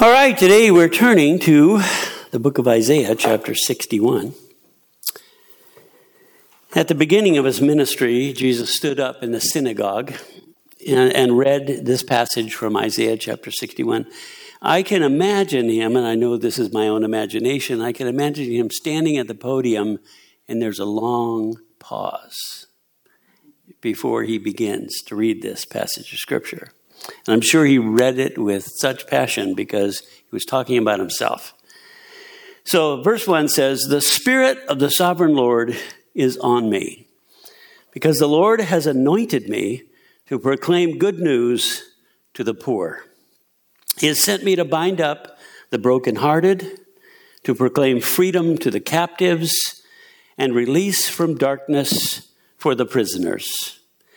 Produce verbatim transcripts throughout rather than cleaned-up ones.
All right, today we're turning to the book of Isaiah, chapter sixty-one. At the beginning of his ministry, Jesus stood up in the synagogue and, and read this passage from Isaiah chapter sixty-one. I can imagine him, and I know this is my own imagination, I can imagine him standing at the podium and there's a long pause before he begins to read this passage of Scripture. And I'm sure he read it with such passion because he was talking about himself. So verse one says, "The Spirit of the Sovereign Lord is on me, because the Lord has anointed me to proclaim good news to the poor. He has sent me to bind up the brokenhearted, to proclaim freedom to the captives, and release from darkness for the prisoners.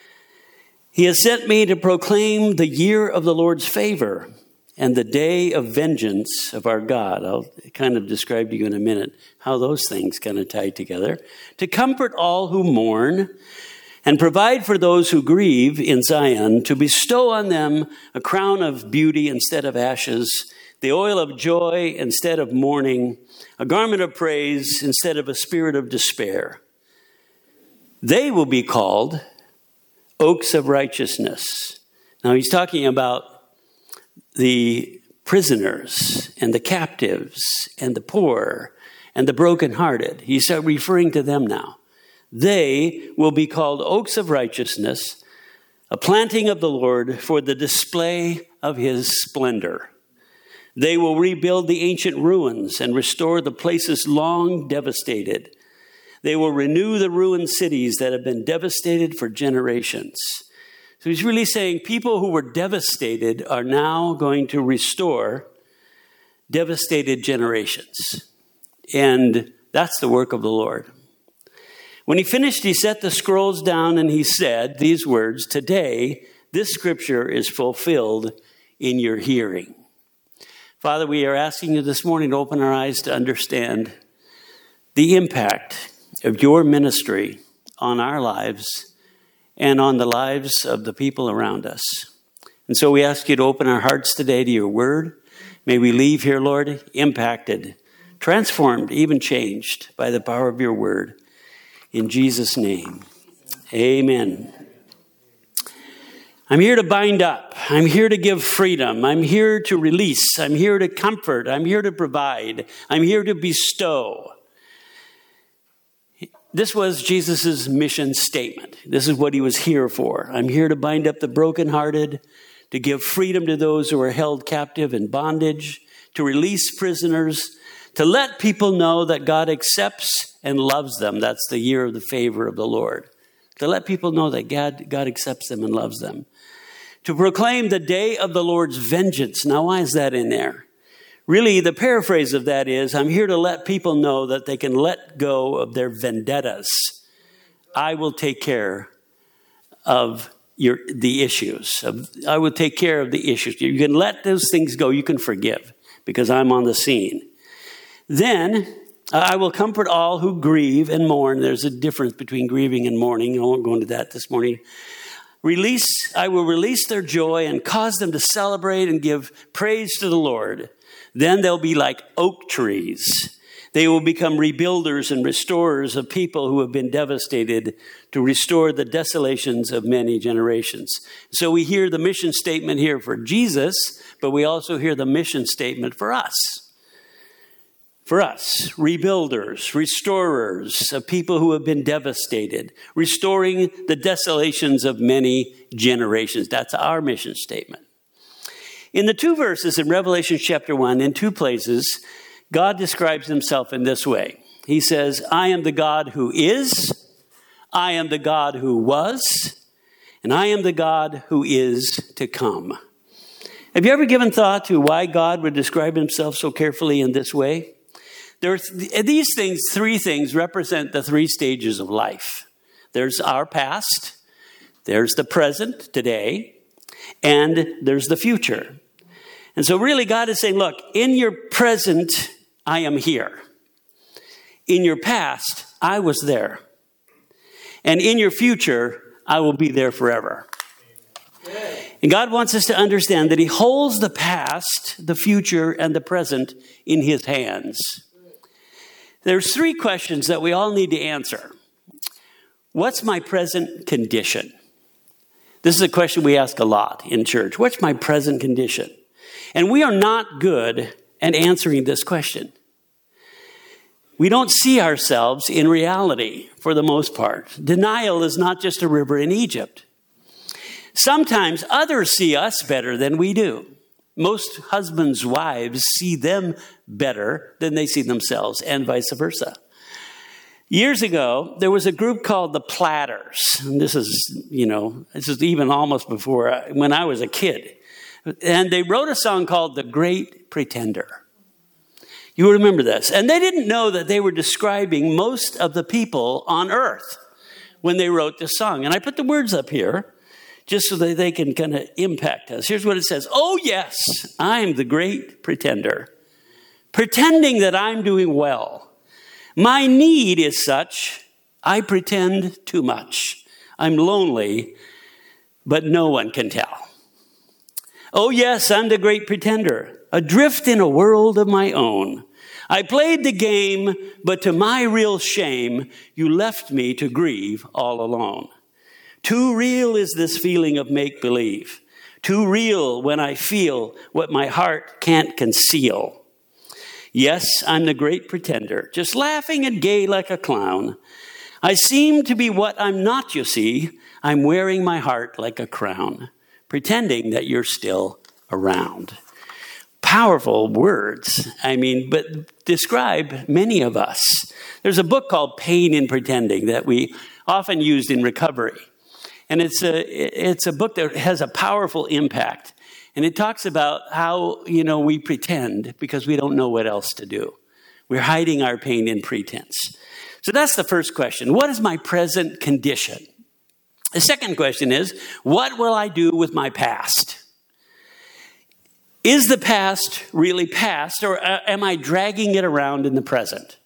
He has sent me to proclaim the year of the Lord's favor and the day of vengeance of our God." I'll kind of describe to you in a minute how those things kind of tie together. "To comfort all who mourn and provide for those who grieve in Zion, to bestow on them a crown of beauty instead of ashes, the oil of joy instead of mourning, a garment of praise instead of a spirit of despair. They will be called oaks of righteousness." Now he's talking about the prisoners and the captives and the poor and the brokenhearted. He's referring to them now. They will be called oaks of righteousness, a planting of the Lord for the display of his splendor. They will rebuild the ancient ruins and restore the places long devastated. They will renew the ruined cities that have been devastated for generations. So he's really saying people who were devastated are now going to restore devastated generations. And that's the work of the Lord. When he finished, he set the scrolls down and he said these words, "Today, this scripture is fulfilled in your hearing." Father, we are asking you this morning to open our eyes to understand the impact of your ministry on our lives and on the lives of the people around us. And so we ask you to open our hearts today to your word. May we leave here, Lord, impacted, transformed, even changed by the power of your word. In Jesus' name, amen. I'm here to bind up. I'm here to give freedom. I'm here to release. I'm here to comfort. I'm here to provide. I'm here to bestow. This was Jesus' mission statement. This is what he was here for. I'm here to bind up the brokenhearted, to give freedom to those who are held captive in bondage, to release prisoners, to let people know that God accepts and loves them. That's the year of the favor of the Lord. To let people know that God, God accepts them and loves them. To proclaim the day of the Lord's vengeance. Now, why is that in there? Really, the paraphrase of that is, I'm here to let people know that they can let go of their vendettas. I will take care of your the issues. Of, I will take care of the issues. You can let those things go. You can forgive because I'm on the scene. Then I will comfort all who grieve and mourn. There's a difference between grieving and mourning. I won't go into that this morning. Release. I will release their joy and cause them to celebrate and give praise to the Lord. Then they'll be like oak trees. They will become rebuilders and restorers of people who have been devastated, to restore the desolations of many generations. So we hear the mission statement here for Jesus, but we also hear the mission statement for us. For us, rebuilders, restorers of people who have been devastated, restoring the desolations of many generations. That's our mission statement. In the two verses in Revelation chapter one, in two places, God describes himself in this way. He says, I am the God who is, I am the God who was, and I am the God who is to come. Have you ever given thought to why God would describe himself so carefully in this way? There are th- these things, three things, represent the three stages of life. There's our past, there's the present, today, and there's the future. And so really God is saying, look, in your present, I am here. In your past, I was there. And in your future, I will be there forever. And God wants us to understand that he holds the past, the future, and the present in his hands. There's three questions that we all need to answer. What's my present condition? This is a question we ask a lot in church. What's my present condition? And we are not good at answering this question. We don't see ourselves in reality for the most part. Denial is not just a river in Egypt. Sometimes others see us better than we do. Most husbands' wives see them better than they see themselves, and vice versa. Years ago, there was a group called the Platters. And this is, you know, this is even almost before, I, when I was a kid. And they wrote a song called The Great Pretender. You remember this. And they didn't know that they were describing most of the people on earth when they wrote this song. And I put the words up here just so that they can kind of impact us. Here's what it says. Oh, yes, I'm the great pretender, pretending that I'm doing well. My need is such, I pretend too much. I'm lonely, but no one can tell. Oh, yes, I'm the great pretender, adrift in a world of my own. I played the game, but to my real shame, you left me to grieve all alone. Too real is this feeling of make-believe. Too real when I feel what my heart can't conceal. Yes, I'm the great pretender, just laughing and gay like a clown. I seem to be what I'm not, you see. I'm wearing my heart like a crown, pretending that you're still around. Powerful words, I mean, but describe many of us. There's a book called Pain in Pretending that we often used in recovery. And it's a, it's a book that has a powerful impact. And it talks about how, you know, we pretend because we don't know what else to do. We're hiding our pain in pretense. So that's the first question. What is my present condition? The second question is, what will I do with my past? Is the past really past, or am I dragging it around in the present?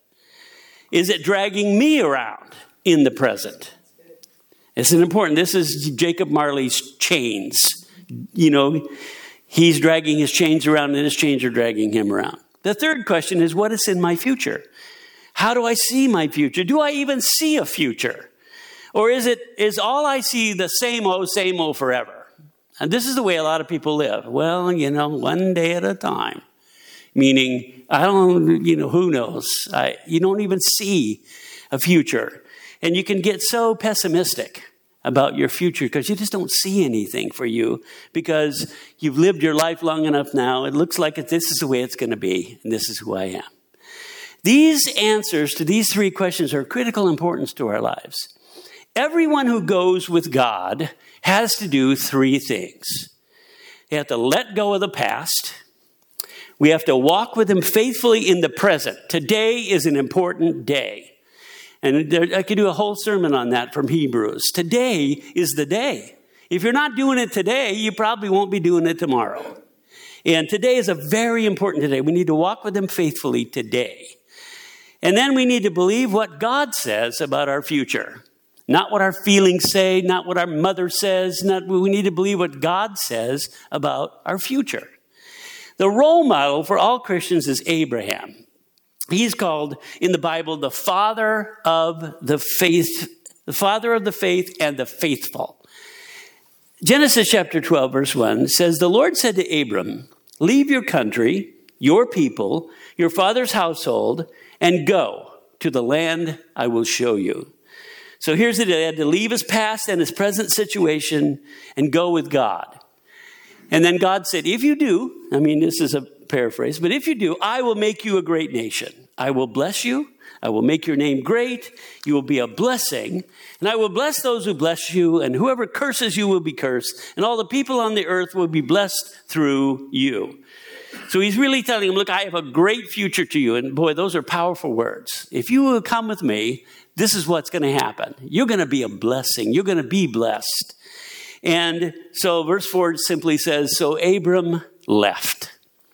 Is it dragging me around in the present? It's an important, this is Jacob Marley's chains. You know, he's dragging his chains around and his chains are dragging him around. The third question is, what is in my future? How do I see my future? Do I even see a future? Or is it, is all I see the same old, same old forever? And this is the way a lot of people live. Well, you know, one day at a time. Meaning, I don't, you know, who knows? I, you don't even see a future. And you can get so pessimistic about your future because you just don't see anything for you because you've lived your life long enough now. It looks like it, this is the way it's going to be, and this is who I am. These answers to these three questions are of critical importance to our lives. Everyone who goes with God has to do three things. They have to let go of the past. We have to walk with him faithfully in the present. Today is an important day. And there, I could do a whole sermon on that from Hebrews. Today is the day. If you're not doing it today, you probably won't be doing it tomorrow. And today is a very important day. We need to walk with him faithfully today. And then we need to believe what God says about our future. Not what our feelings say, not what our mother says. Not, we need to believe what God says about our future. The role model for all Christians is Abraham. He's called in the Bible the father of the faith, the father of the faith and the faithful. Genesis chapter twelve, verse one says, the Lord said to Abram, leave your country, your people, your father's household, and go to the land I will show you. So here's the deal. He had to leave his past and his present situation and go with God. And then God said, if you do, I mean, this is a paraphrase, but if you do, I will make you a great nation. I will bless you. I will make your name great. You will be a blessing. And I will bless those who bless you. And whoever curses you will be cursed. And all the people on the earth will be blessed through you. So he's really telling him, look, I have a great future to you. And boy, those are powerful words. If you will come with me, this is what's going to happen. You're going to be a blessing. You're going to be blessed. And so verse four simply says, so Abram left.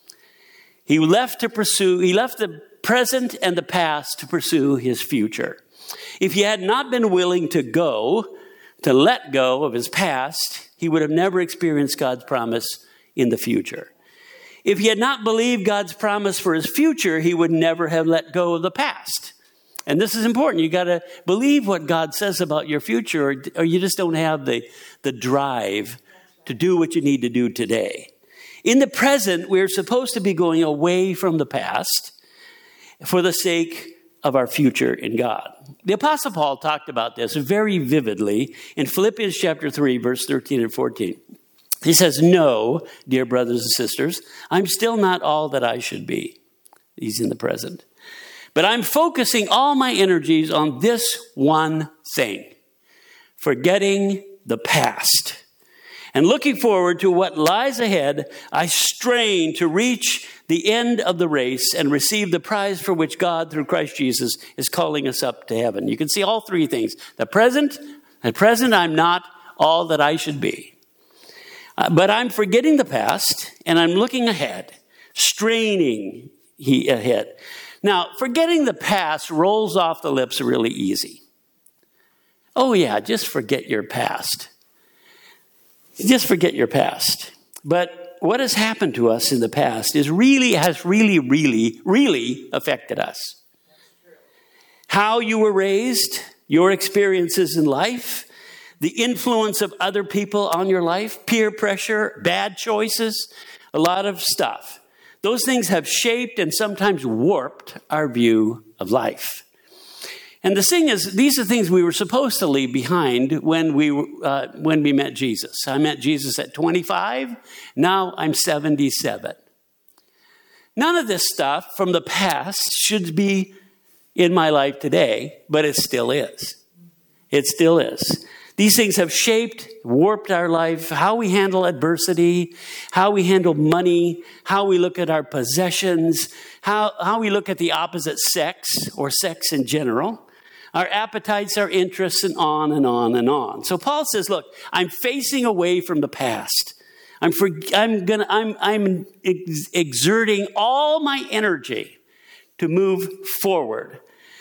He left to pursue, he left the present and the past to pursue his future. If he had not been willing to go, to let go of his past, he would have never experienced God's promise in the future. If he had not believed God's promise for his future, he would never have let go of the past. And this is important. You got to believe what God says about your future, or, or you just don't have the, the drive to do what you need to do today. In the present, we're supposed to be going away from the past for the sake of our future in God. The Apostle Paul talked about this very vividly in Philippians chapter three, verse thirteen and fourteen. He says, "No, dear brothers and sisters, I'm still not all that I should be." He's in the present. "But I'm focusing all my energies on this one thing, forgetting the past. And looking forward to what lies ahead, I strain to reach the end of the race and receive the prize for which God, through Christ Jesus, is calling us up to heaven." You can see all three things. The present, at present, I'm not all that I should be. Uh, but I'm forgetting the past, and I'm looking ahead, straining he ahead. Now, forgetting the past rolls off the lips really easy. Oh yeah, just forget your past. Just forget your past. But what has happened to us in the past is really, has really, really, really affected us. How you were raised, your experiences in life, the influence of other people on your life, peer pressure, bad choices, a lot of stuff. Those things have shaped and sometimes warped our view of life. And the thing is, these are things we were supposed to leave behind when we uh, when we met Jesus. I met Jesus at twenty-five. Now I'm seventy-seven. None of this stuff from the past should be in my life today, but it still is. It still is. These things have shaped, warped our life, how we handle adversity, how we handle money, how we look at our possessions, how, how we look at the opposite sex or sex in general, our appetites, our interests, and on and on and on. So Paul says, look, I'm facing away from the past. I'm for, I'm gonna I'm I'm ex- exerting all my energy to move forward.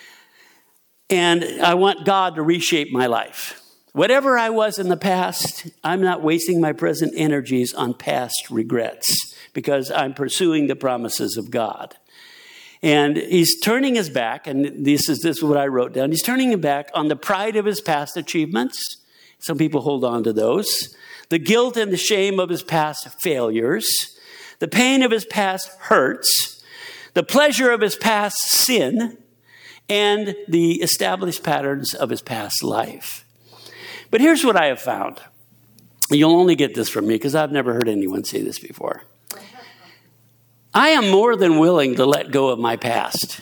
And I want God to reshape my life. Whatever I was in the past, I'm not wasting my present energies on past regrets because I'm pursuing the promises of God. And he's turning his back, and this is this is what I wrote down. He's turning his back on the pride of his past achievements. Some people hold on to those. The guilt and the shame of his past failures. The pain of his past hurts. The pleasure of his past sin. And the established patterns of his past life. But here's what I have found. You'll only get this from me because I've never heard anyone say this before. I am more than willing to let go of my past.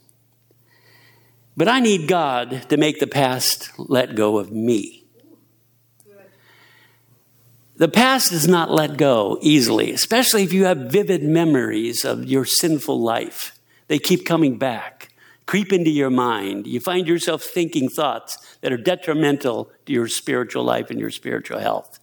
But I need God to make the past let go of me. The past does not let go easily, especially if you have vivid memories of your sinful life. They keep coming back, creep into your mind. You find yourself thinking thoughts that are detrimental to your spiritual life and your spiritual health.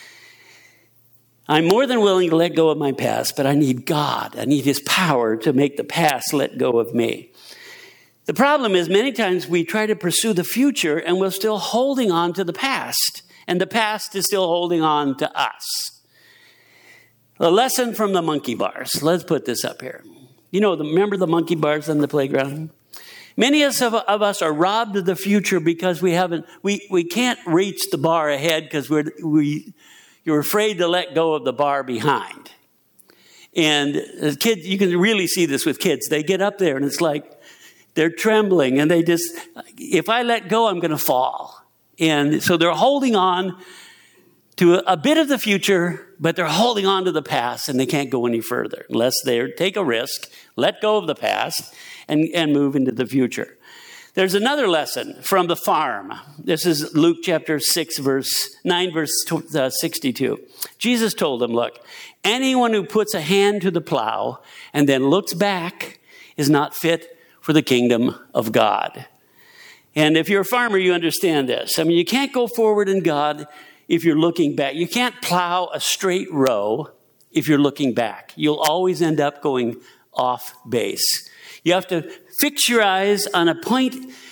I'm more than willing to let go of my past, but I need God. I need his power to make the past let go of me. The problem is many times we try to pursue the future and we're still holding on to the past, and the past is still holding on to us. A lesson from the monkey bars. Let's put this up here. You know, the, remember the monkey bars on the playground? Many of us are robbed of the future because we haven't, we, we can't reach the bar ahead because we're, we, you're afraid to let go of the bar behind. And as kids, you can really see this with kids. They get up there and it's like they're trembling and they just, if I let go, I'm going to fall. And so they're holding on to a, a bit of the future, but they're holding on to the past and they can't go any further unless they take a risk, let go of the past, and, and move into the future. There's another lesson from the farm. This is Luke chapter six, verse nine, verse sixty-two. Jesus told them, look, anyone who puts a hand to the plow and then looks back is not fit for the kingdom of God. And if you're a farmer, you understand this. I mean, you can't go forward in God if you're looking back. You can't plow a straight row if you're looking back. You'll always end up going off base. You have to fix your eyes on a point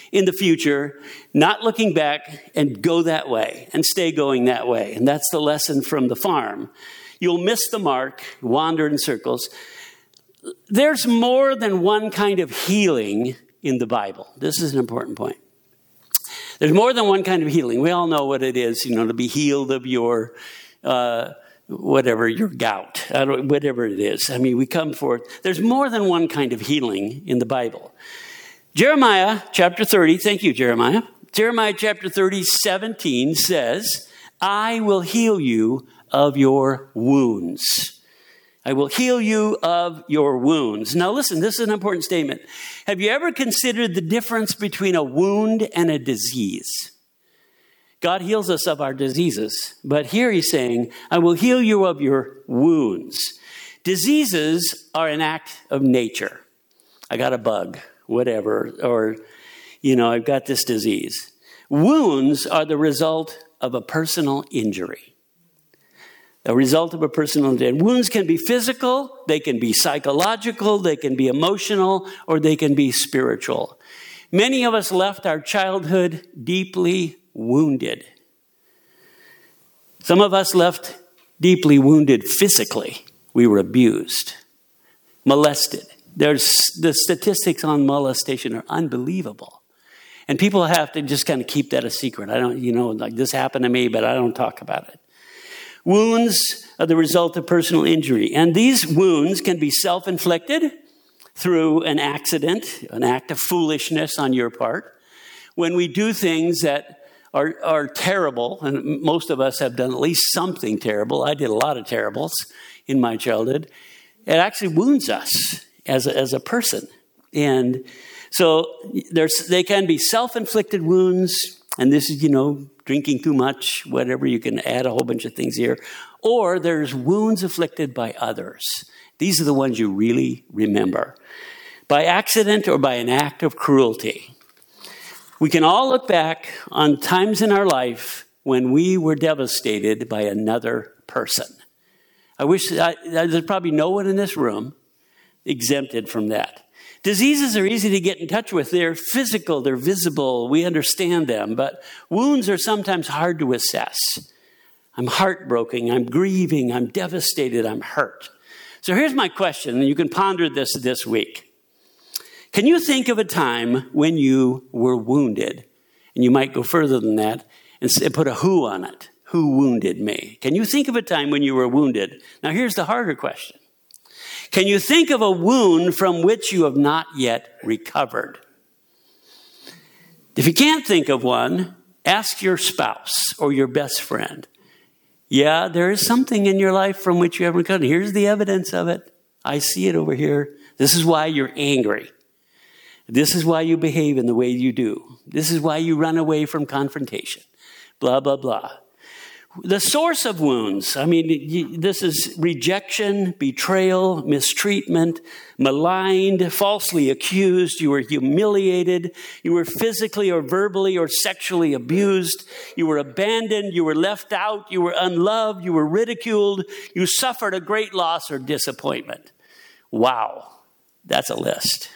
in the future, not looking back, and go that way and stay going that way. And that's the lesson from the farm. You'll miss the mark, wander in circles. There's more than one kind of healing in the Bible. This is an important point. There's more than one kind of healing. We all know what it is, you know, to be healed of your, uh, whatever, your gout, I don't, whatever it is. I mean, we come forth. There's more than one kind of healing in the Bible. Jeremiah chapter thirty, thank you, Jeremiah. Jeremiah chapter thirty, seventeen says, I will heal you of your wounds. I will heal you of your wounds. Now listen, this is an important statement. Have you ever considered the difference between a wound and a disease? God heals us of our diseases, but here he's saying, I will heal you of your wounds. Diseases are an act of nature. I got a bug, whatever, or, you know, I've got this disease. Wounds are the result of a personal injury. A result of a personal injury. Wounds can be physical, they can be psychological, they can be emotional, or they can be spiritual. Many of us left our childhood deeply wounded. Some of us left deeply wounded physically. We were abused, molested. There's the statistics on molestation are unbelievable. And people have to just kind of keep that a secret. I don't, you know, like this happened to me, but I don't talk about it. Wounds are the result of personal injury. And these wounds can be self-inflicted through an accident, an act of foolishness on your part. When we do things that are, are terrible, and most of us have done at least something terrible. I did a lot of terribles in my childhood. It actually wounds us as a, as a person. And so there's, they can be self-inflicted wounds. And this is, you know, drinking too much, whatever. You can add a whole bunch of things here. Or there's wounds afflicted by others. These are the ones you really remember. By accident or by an act of cruelty. We can all look back on times in our life when we were devastated by another person. I wish, I, there's probably no one in this room exempted from that. Diseases are easy to get in touch with. They're physical, they're visible, we understand them, but wounds are sometimes hard to assess. I'm heartbroken, I'm grieving, I'm devastated, I'm hurt. So here's my question, and you can ponder this this week. Can you think of a time when you were wounded? And you might go further than that and put a who on it. Who wounded me? Can you think of a time when you were wounded? Now here's the harder question. Can you think of a wound from which you have not yet recovered? If you can't think of one, ask your spouse or your best friend. Yeah, there is something in your life from which you haven't recovered. Here's the evidence of it. I see it over here. This is why you're angry. This is why you behave in the way you do. This is why you run away from confrontation. Blah, blah, blah. The source of wounds, I mean, this is rejection, betrayal, mistreatment, maligned, falsely accused. You were humiliated. You were physically or verbally or sexually abused. You were abandoned. You were left out. You were unloved. You were ridiculed. You suffered a great loss or disappointment. Wow, that's a list.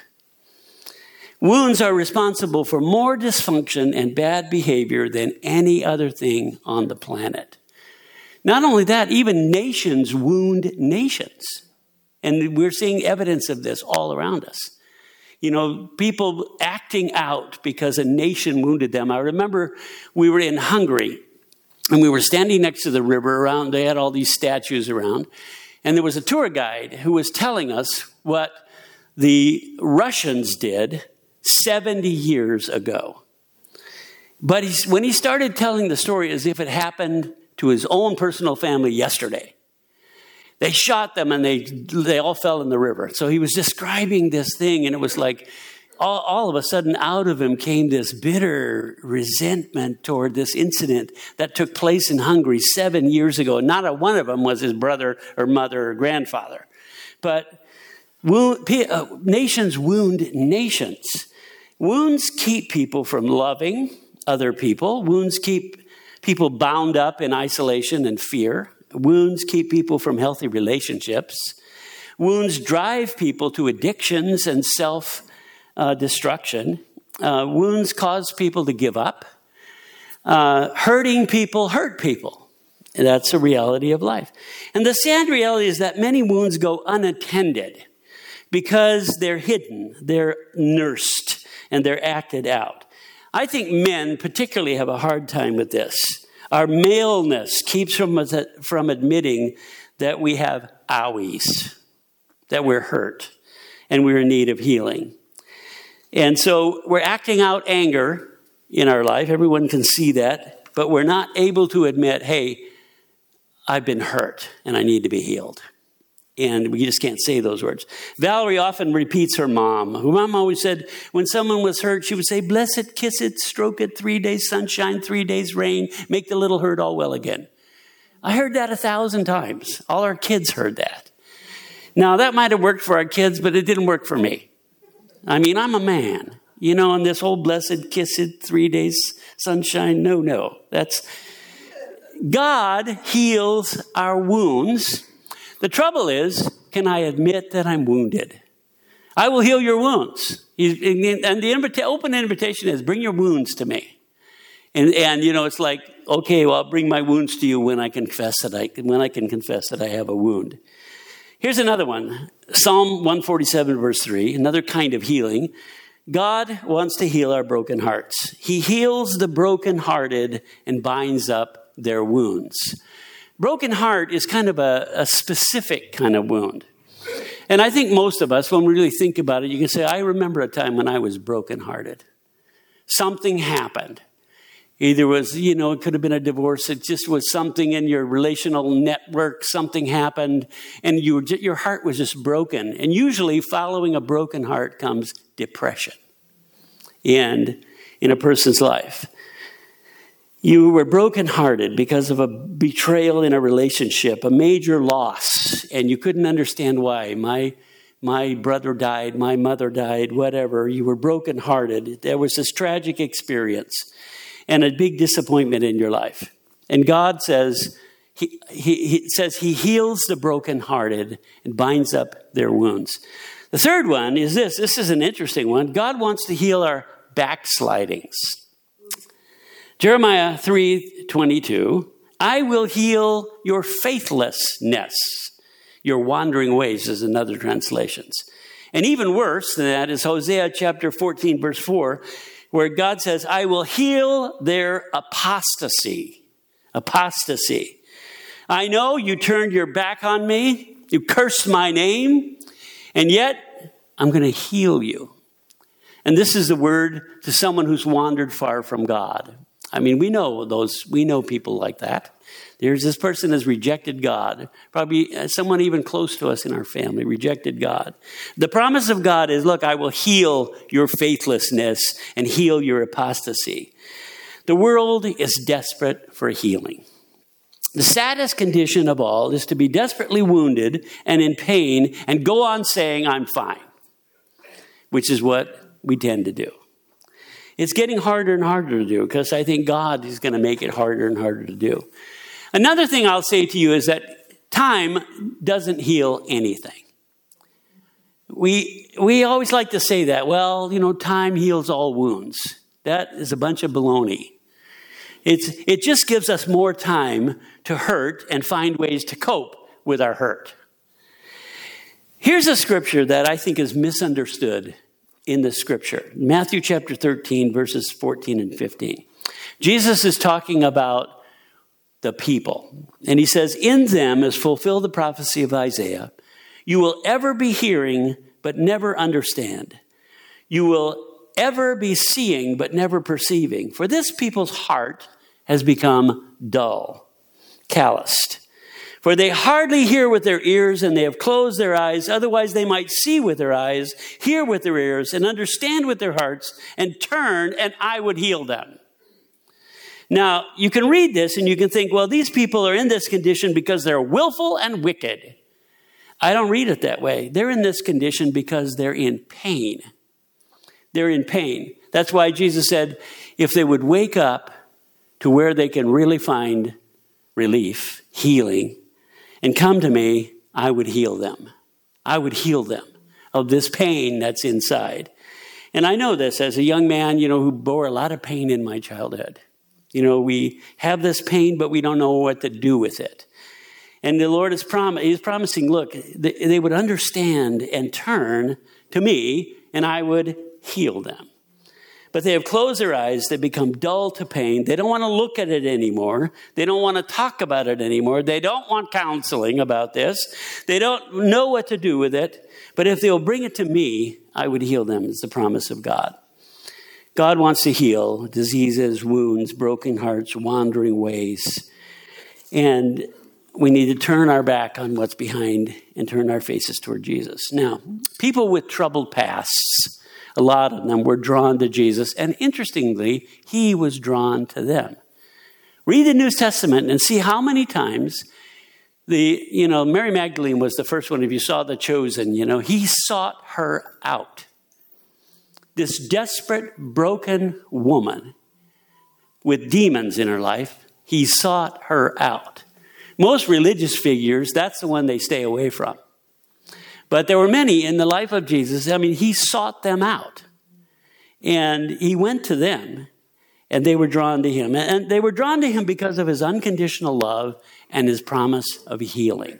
Wounds are responsible for more dysfunction and bad behavior than any other thing on the planet. Not only that, even nations wound nations. And we're seeing evidence of this all around us. You know, people acting out because a nation wounded them. I remember we were in Hungary and we were standing next to the river around. They had all these statues around. And there was a tour guide who was telling us what the Russians did seventy years ago. But he's, when he started telling the story as if it happened to his own personal family yesterday, they shot them and they they all fell in the river. So he was describing this thing, and it was like all, all of a sudden out of him came this bitter resentment toward this incident that took place in Hungary seven years ago. Not a one of them was his brother or mother or grandfather. But wound, uh, nations wound nations. Wounds keep people from loving other people. Wounds keep people bound up in isolation and fear. Wounds keep people from healthy relationships. Wounds drive people to addictions and self-destruction. Uh, wounds cause people to give up. Uh, hurting people hurt people. And that's a reality of life. And the sad reality is that many wounds go unattended because they're hidden, they're nursed, and they're acted out. I think men particularly have a hard time with this. Our maleness keeps from us from admitting that we have owies, that we're hurt, and we're in need of healing. And so we're acting out anger in our life. Everyone can see that. But we're not able to admit, hey, I've been hurt and I need to be healed. And we just can't say those words. Valerie often repeats her mom. Her mom always said when someone was hurt, she would say, bless it, kiss it, stroke it, three days sunshine, three days rain, make the little hurt all well again. I heard that a thousand times. All our kids heard that. Now, that might have worked for our kids, but it didn't work for me. I mean, I'm a man. You know, and this whole blessed, kiss it, three days sunshine, no, no. That's God heals our wounds. The trouble is, can I admit that I'm wounded? I will heal your wounds. And the invita- open invitation is, bring your wounds to me. And, and, you know, it's like, okay, well, I'll bring my wounds to you when I confess that I, when I can confess that I have a wound. Here's another one. Psalm one forty-seven, verse three, another kind of healing. God wants to heal our broken hearts. He heals the brokenhearted and binds up their wounds. Broken heart is kind of a, a specific kind of wound. And I think most of us, when we really think about it, you can say, I remember a time when I was brokenhearted. Something happened. Either was, you know, it could have been a divorce. It just was something in your relational network. Something happened and you were just, your heart was just broken. And usually following a broken heart comes depression and in a person's life. You were brokenhearted because of a betrayal in a relationship, a major loss, and you couldn't understand why. My my brother died, my mother died, whatever. You were brokenhearted. There was this tragic experience and a big disappointment in your life. And God says he, he, he says he heals the brokenhearted and binds up their wounds. The third one is this. This is an interesting one. God wants to heal our backslidings. Jeremiah three twenty-two, I will heal your faithlessness. Your wandering ways is another translations. And even worse than that is Hosea chapter fourteen, verse four, where God says, I will heal their apostasy. Apostasy. I know you turned your back on me. You cursed my name. And yet, I'm going to heal you. And this is the word to someone who's wandered far from God. I mean, we know those, we know people like that. There's this person has rejected God. Probably someone even close to us in our family rejected God. The promise of God is, look, I will heal your faithlessness and heal your apostasy. The world is desperate for healing. The saddest condition of all is to be desperately wounded and in pain and go on saying, I'm fine, which is what we tend to do. It's getting harder and harder to do because I think God is going to make it harder and harder to do. Another thing I'll say to you is that time doesn't heal anything. We we always like to say that, well, you know, time heals all wounds. That is a bunch of baloney. It's it just gives us more time to hurt and find ways to cope with our hurt. Here's a scripture that I think is misunderstood in the scripture. Matthew chapter thirteen, verses fourteen and fifteen. Jesus is talking about the people. And he says, in them is fulfilled the prophecy of Isaiah. You will ever be hearing, but never understand. You will ever be seeing, but never perceiving. For this people's heart has become dull, calloused. For they hardly hear with their ears, and they have closed their eyes. Otherwise they might see with their eyes, hear with their ears, and understand with their hearts, and turn, and I would heal them. Now, you can read this and you can think, well, these people are in this condition because they're willful and wicked. I don't read it that way. They're in this condition because they're in pain. They're in pain. That's why Jesus said, if they would wake up to where they can really find relief, healing, and come to me, I would heal them. I would heal them of this pain that's inside. And I know this as a young man, you know, who bore a lot of pain in my childhood. You know, we have this pain, but we don't know what to do with it. And the Lord is prom- He's promising, look, they would understand and turn to me, and I would heal them. But they have closed their eyes. They become dull to pain. They don't want to look at it anymore. They don't want to talk about it anymore. They don't want counseling about this. They don't know what to do with it. But if they'll bring it to me, I would heal them. It's the promise of God. God wants to heal diseases, wounds, broken hearts, wandering ways. And we need to turn our back on what's behind and turn our faces toward Jesus. Now, people with troubled pasts, a lot of them were drawn to Jesus. And interestingly, he was drawn to them. Read the New Testament and see how many times the, you know, Mary Magdalene was the first one. If you saw The Chosen, you know, he sought her out. This desperate, broken woman with demons in her life, he sought her out. Most religious figures, that's the one they stay away from. But there were many in the life of Jesus. I mean, he sought them out. And he went to them, and they were drawn to him. And they were drawn to him because of his unconditional love and his promise of healing.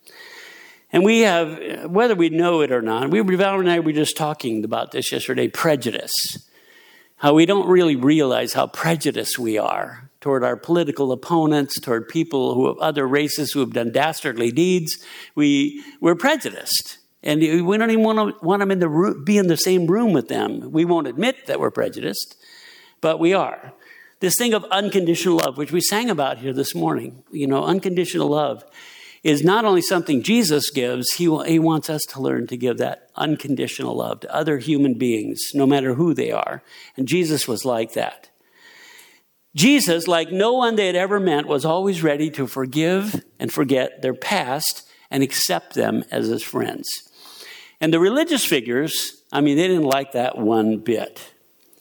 And we have, whether we know it or not, we, Valerie and I were just talking about this yesterday, prejudice. How we don't really realize how prejudiced we are toward our political opponents, toward people who have other races who have done dastardly deeds. We, we're prejudiced. And we don't even want to want them in the room, be in the same room with them. We won't admit that we're prejudiced, but we are. This thing of unconditional love, which we sang about here this morning, you know, unconditional love is not only something Jesus gives, he, he wants us to learn to give that unconditional love to other human beings, no matter who they are. And Jesus was like that. Jesus, like no one they had ever met, was always ready to forgive and forget their past and accept them as his friends. And the religious figures, I mean, they didn't like that one bit.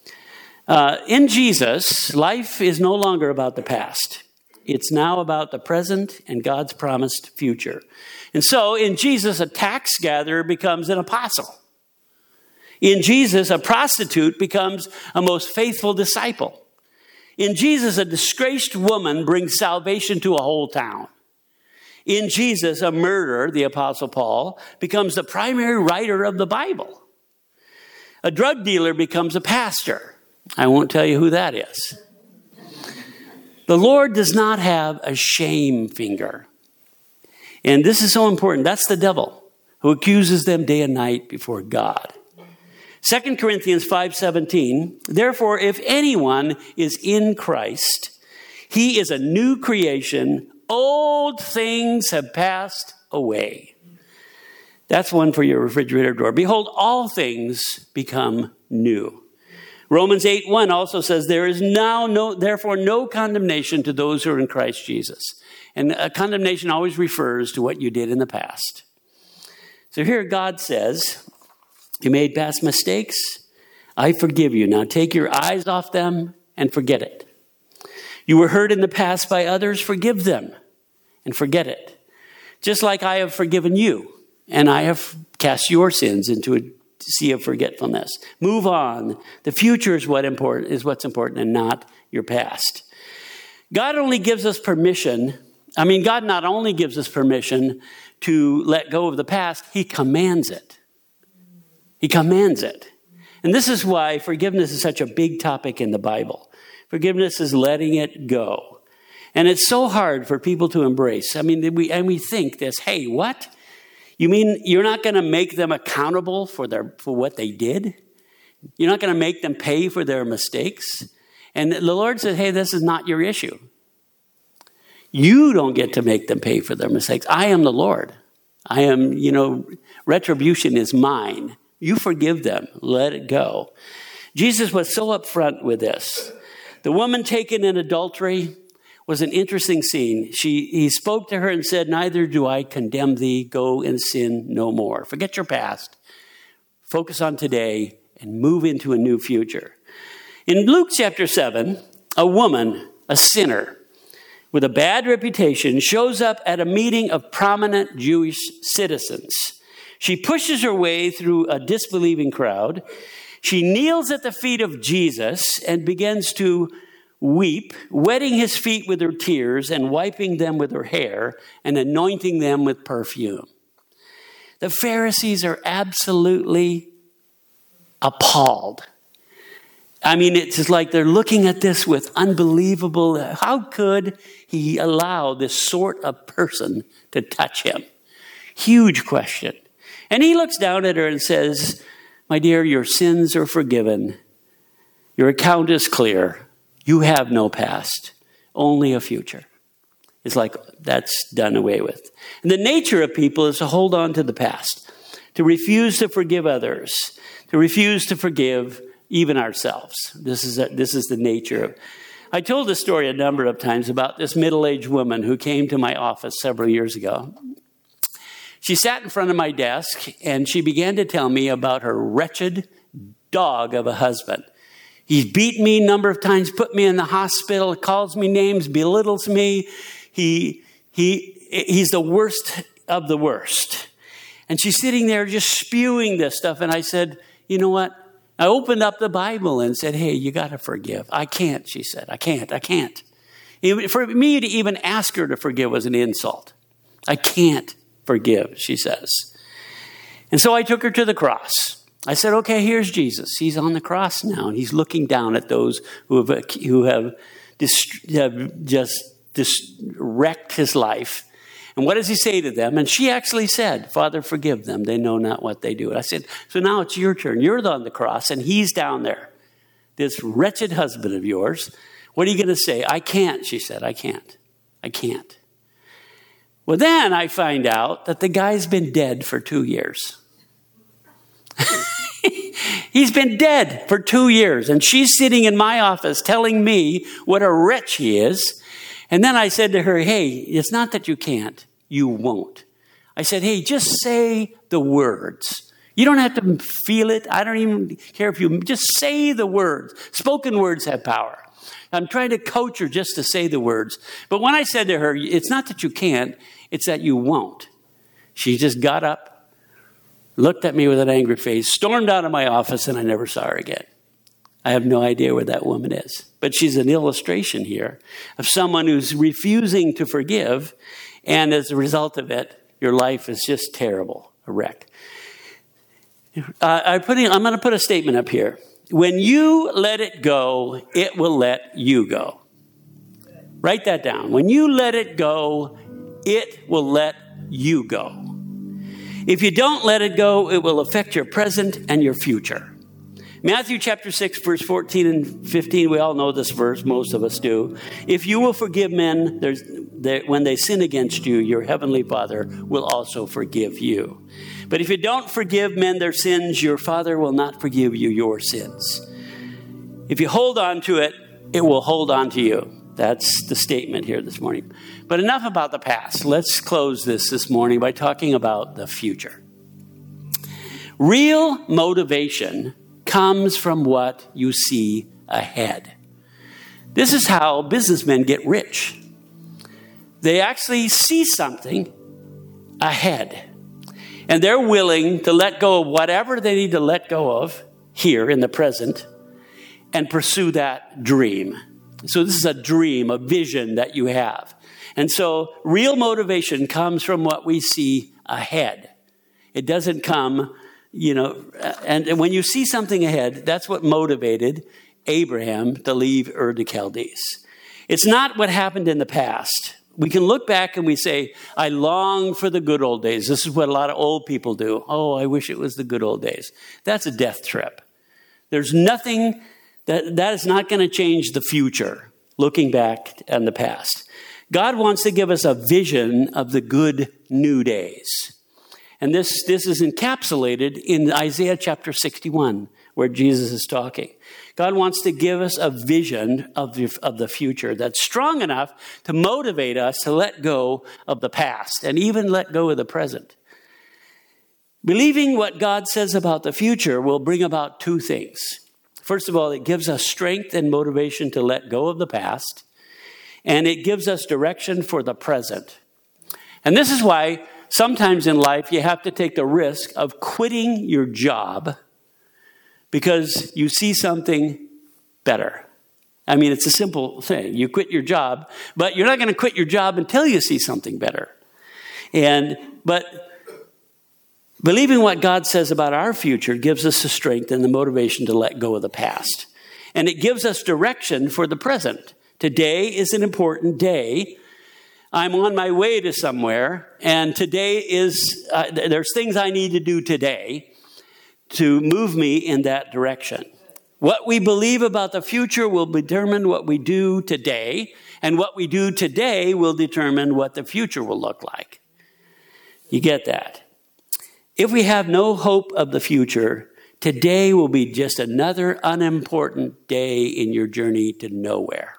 Uh, in Jesus, life is no longer about the past. It's now about the present and God's promised future. And so in Jesus, a tax gatherer becomes an apostle. In Jesus, a prostitute becomes a most faithful disciple. In Jesus, a disgraced woman brings salvation to a whole town. In Jesus, a murderer, the Apostle Paul, becomes the primary writer of the Bible. A drug dealer becomes a pastor. I won't tell you who that is. The Lord does not have a shame finger. And this is so important. That's the devil who accuses them day and night before God. Second Corinthians five seventeen, therefore, if anyone is in Christ, he is a new creation. Old things have passed away. That's one for your refrigerator door. Behold, all things become new. Romans eight one also says, there is now no, therefore no condemnation to those who are in Christ Jesus. And a condemnation always refers to what you did in the past. So here God says, you made past mistakes. I forgive you. Now take your eyes off them and forget it. You were hurt in the past by others. Forgive them and forget it. Just like I have forgiven you and I have cast your sins into a sea of forgetfulness. Move on. The future is what important is what's important and not your past. God only gives us permission. I mean, God not only gives us permission to let go of the past, he commands it. He commands it. And this is why forgiveness is such a big topic in the Bible. Forgiveness is letting it go. And it's so hard for people to embrace. I mean, we and we think this, hey, what? You mean you're not going to make them accountable for their for what they did? You're not going to make them pay for their mistakes? And the Lord said, hey, this is not your issue. You don't get to make them pay for their mistakes. I am the Lord. I am, you know, retribution is mine. You forgive them. Let it go. Jesus was so upfront with this. The woman taken in adultery was an interesting scene. She, he spoke to her and said, neither do I condemn thee. Go and sin no more. Forget your past. Focus on today and move into a new future. In Luke chapter seven, a woman, a sinner with a bad reputation, shows up at a meeting of prominent Jewish citizens. She pushes her way through a disbelieving crowd. She kneels at the feet of Jesus and begins to weep, wetting his feet with her tears and wiping them with her hair and anointing them with perfume. The Pharisees are absolutely appalled. I mean, it's just like they're looking at this with unbelievable, how could he allow this sort of person to touch him? Huge question. And he looks down at her and says, my dear, your sins are forgiven. Your account is clear. You have no past, only a future. It's like that's done away with. And the nature of people is to hold on to the past, to refuse to forgive others, to refuse to forgive even ourselves. This is a, this is the nature of. I told this story a number of times about this middle-aged woman who came to my office several years ago. She sat in front of my desk and she began to tell me about her wretched dog of a husband. He's beaten me a number of times, put me in the hospital, calls me names, belittles me. He he he's the worst of the worst. And she's sitting there just spewing this stuff. And I said, you know what? I opened up the Bible and said, hey, you got to forgive. I can't, she said. I can't, I can't. Even, for me to even ask her to forgive was an insult. I can't forgive, she says. And so I took her to the cross. I said, okay, here's Jesus. He's on the cross now, and he's looking down at those who have, who have, dist- have just dis- wrecked his life. And what does he say to them? And she actually said, Father, forgive them. They know not what they do. And I said, so now it's your turn. You're on the cross, and he's down there. This wretched husband of yours. What are you going to say? I can't, she said. I can't. I can't. Well, then I find out that the guy's been dead for two years. He's been dead for two years. And she's sitting in my office telling me what a wretch he is. And then I said to her, hey, it's not that you can't, you won't. I said, hey, just say the words. You don't have to feel it. I don't even care if you just say the words. Spoken words have power. I'm trying to coach her just to say the words. But when I said to her, it's not that you can't, it's that you won't. She just got up, looked at me with an angry face, stormed out of my office, and I never saw her again. I have no idea where that woman is. But she's an illustration here of someone who's refusing to forgive. And as a result of it, your life is just terrible, a wreck. Uh, I put in, I'm going to put a statement up here. When you let it go, it will let you go. Write that down. When you let it go, it will let you go. If you don't let it go, it will affect your present and your future. Matthew chapter six, verse fourteen and fifteen, we all know this verse, most of us do. If you will forgive men there's, there, when they sin against you, your heavenly Father will also forgive you. But if you don't forgive men their sins, your Father will not forgive you your sins. If you hold on to it, it will hold on to you. That's the statement here this morning. But enough about the past. Let's close this this morning by talking about the future. Real motivation comes from what you see ahead. This is how businessmen get rich. They actually see something ahead. And they're willing to let go of whatever they need to let go of here in the present and pursue that dream. So this is a dream, a vision that you have. And so real motivation comes from what we see ahead. It doesn't come, you know, and, and when you see something ahead, that's what motivated Abraham to leave Ur the Chaldees. It's not what happened in the past. We can look back and we say, I long for the good old days. This is what a lot of old people do. Oh, I wish it was the good old days. That's a death trip. There's nothing that, that is not going to change the future, looking back on the past. God wants to give us a vision of the good new days. And this, this is encapsulated in Isaiah chapter sixty-one, where Jesus is talking. God wants to give us a vision of the, of the future that's strong enough to motivate us to let go of the past and even let go of the present. Believing what God says about the future will bring about two things. First of all, it gives us strength and motivation to let go of the past, and it gives us direction for the present. And this is why sometimes in life you have to take the risk of quitting your job because you see something better. I mean, it's a simple thing. You quit your job, but you're not going to quit your job until you see something better. And, but believing what God says about our future gives us the strength and the motivation to let go of the past. And it gives us direction for the present. Today is an important day. I'm on my way to somewhere, and today is, uh, there's things I need to do today to move me in that direction. What we believe about the future will determine what we do today, and what we do today will determine what the future will look like. You get that? If we have no hope of the future, today will be just another unimportant day in your journey to nowhere.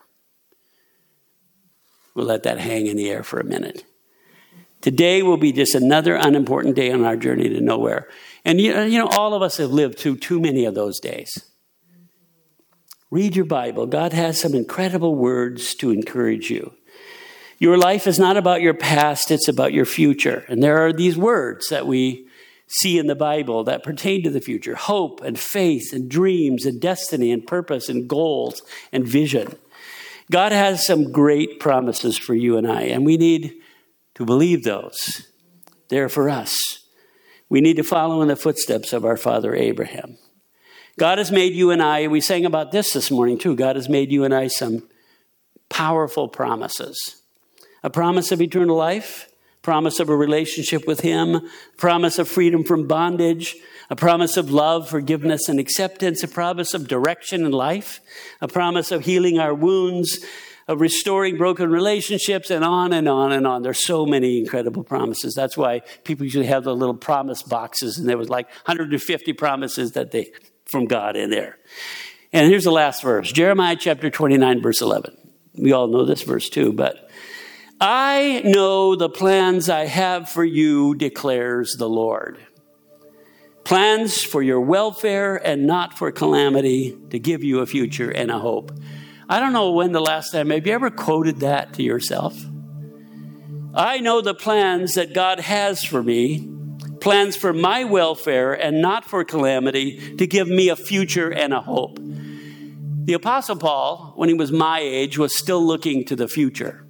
We'll let that hang in the air for a minute. Today will be just another unimportant day on our journey to nowhere. And you know, all of us have lived through too many of those days. Read your Bible. God has some incredible words to encourage you. Your life is not about your past, it's about your future. And there are these words that we see in the Bible that pertain to the future. Hope and faith and dreams and destiny and purpose and goals and vision. God has some great promises for you and I, and we need to believe those. They're for us. We need to follow in the footsteps of our father Abraham. God has made you and I, we sang about this this morning too, God has made you and I some powerful promises. A promise of eternal life, promise of a relationship with him, promise of freedom from bondage, a promise of love, forgiveness, and acceptance, a promise of direction in life, a promise of healing our wounds, of restoring broken relationships, and on and on and on. There's so many incredible promises. That's why people usually have the little promise boxes, and there was like one hundred fifty promises that they from God in there. And here's the last verse, Jeremiah chapter twenty-nine, verse eleven. We all know this verse too, but I know the plans I have for you, declares the Lord. Plans for your welfare and not for calamity, to give you a future and a hope. I don't know when the last time, have you ever quoted that to yourself? I know the plans that God has for me, plans for my welfare and not for calamity, to give me a future and a hope. The Apostle Paul, when he was my age, was still looking to the future.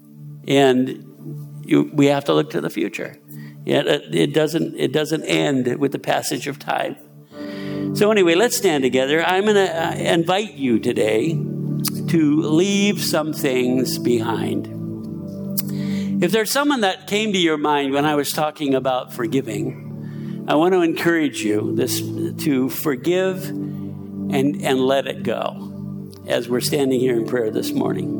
And you, we have to look to the future. It, it doesn't, it doesn't end with the passage of time. So anyway, let's stand together. I'm going to invite you today to leave some things behind. If there's someone that came to your mind when I was talking about forgiving, I want to encourage you this to forgive and, and let it go as we're standing here in prayer this morning.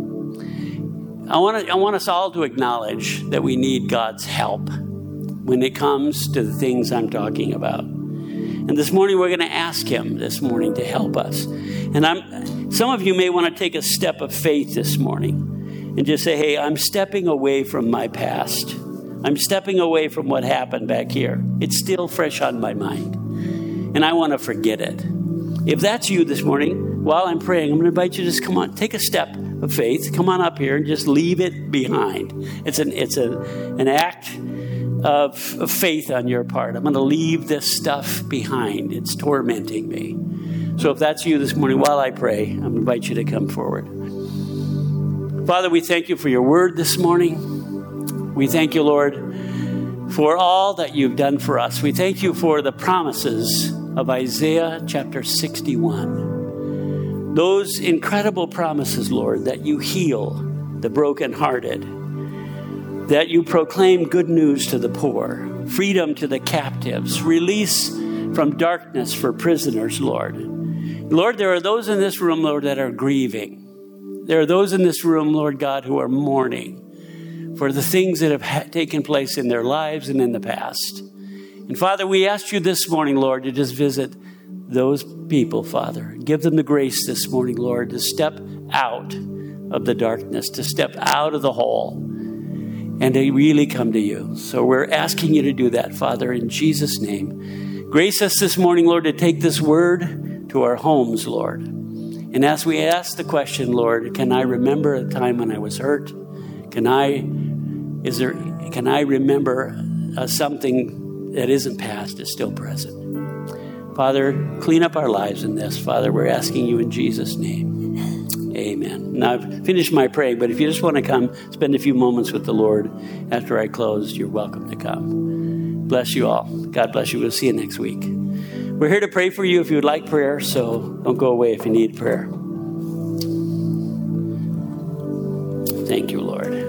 I want to, I want us all to acknowledge that we need God's help when it comes to the things I'm talking about. And this morning we're going to ask him this morning to help us. And I'm, some of you may want to take a step of faith this morning and just say, hey, I'm stepping away from my past. I'm stepping away from what happened back here. It's still fresh on my mind. And I want to forget it. If that's you this morning, while I'm praying, I'm going to invite you to just come on, take a step of faith. Come on up here and just leave it behind. It's an, it's a, an act Of, of faith on your part. I'm going to leave this stuff behind. It's tormenting me. So if that's you this morning, while I pray, I'm going to invite you to come forward. Father, we thank you for your word this morning. We thank you, Lord, for all that you've done for us. We thank you for the promises of Isaiah chapter sixty-one. Those incredible promises, Lord, that you heal the brokenhearted, that you proclaim good news to the poor, freedom to the captives, release from darkness for prisoners, Lord. Lord, there are those in this room, Lord, that are grieving. There are those in this room, Lord God, who are mourning for the things that have ha- taken place in their lives and in the past. And Father, we ask you this morning, Lord, to just visit those people, Father. Give them the grace this morning, Lord, to step out of the darkness, to step out of the hole, and to really come to you. So we're asking you to do that, Father, in Jesus' name. Grace us this morning, Lord, to take this word to our homes, Lord. And as we ask the question, Lord, can I remember a time when I was hurt? Can I, is there, can I remember uh, something that isn't past is still present? Father, clean up our lives in this. Father, we're asking you in Jesus' name. Amen. Now, I've finished my praying, but if you just want to come spend a few moments with the Lord after I close, you're welcome to come. Bless you all. God bless you. We'll see you next week. We're here to pray for you if you would like prayer, so don't go away if you need prayer. Thank you, Lord.